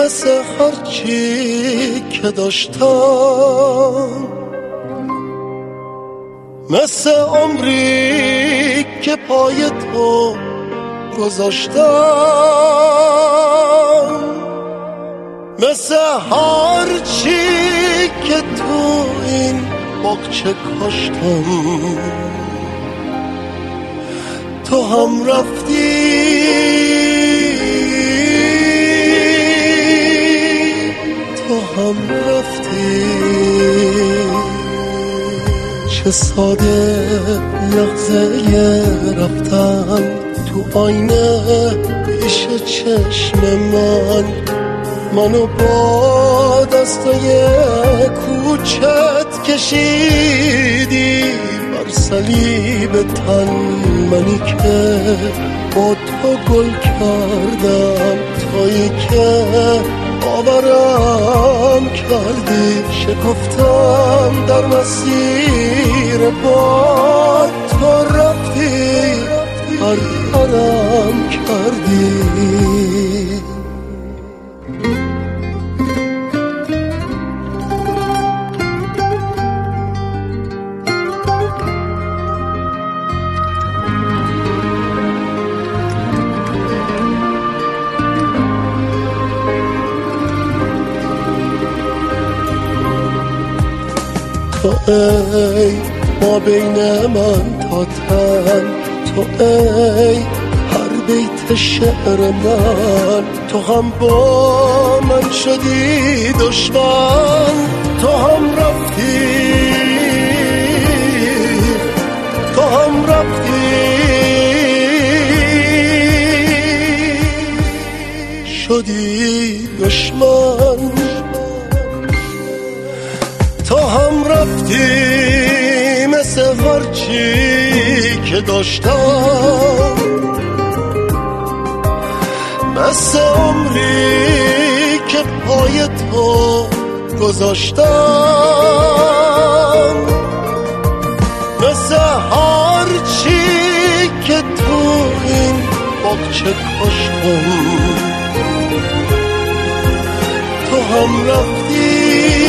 مثل هرچی که داشتم، مثل عمری که پای تو گذاشتم، مثل هرچی که تو این باغچه کاشتم. تو هم رفتی، تو هم رفتی. چه ساده لحظه رفتن تو آینه پیش چشم منو با دستای کوچت کشیدی بر صلیب تن، منی که با تو گل کردم، تویی که باورم کردی. شکفتم در مسیر با تو رفتی، پرپرم کردی. تو ای ما بین من تا تن، تو ای هر بیت شعر من. تو هم با من شدی دشمن، تو هم رفتی، تو هم رفتی. شدی دشمن، تو هم رفتی. مثل هرچی که داشتم، مثل عمری که پای تو گذاشتم، مثل هرچی که تو این باغچه کاشتم. تو هم رفتی،